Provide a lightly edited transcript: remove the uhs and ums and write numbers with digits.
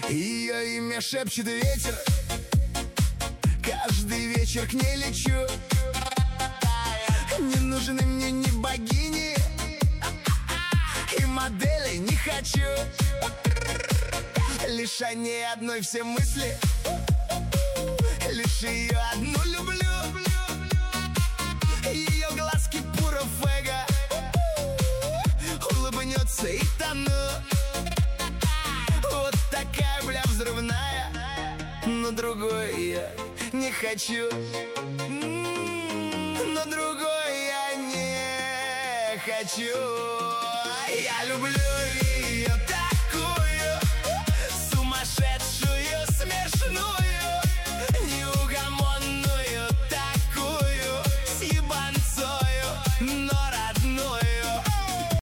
Ее имя шепчет ветер, каждый вечер к ней лечу. Не нужны мне ни богини, и модели не хочу. Лишь о ней одной все мысли, лишь ее одну люблю. Ее глазки пура фэга, улыбнется и тону. Вот такая, бля, взрывная, но другой я не хочу. Но другой я не хочу. Я люблю ее.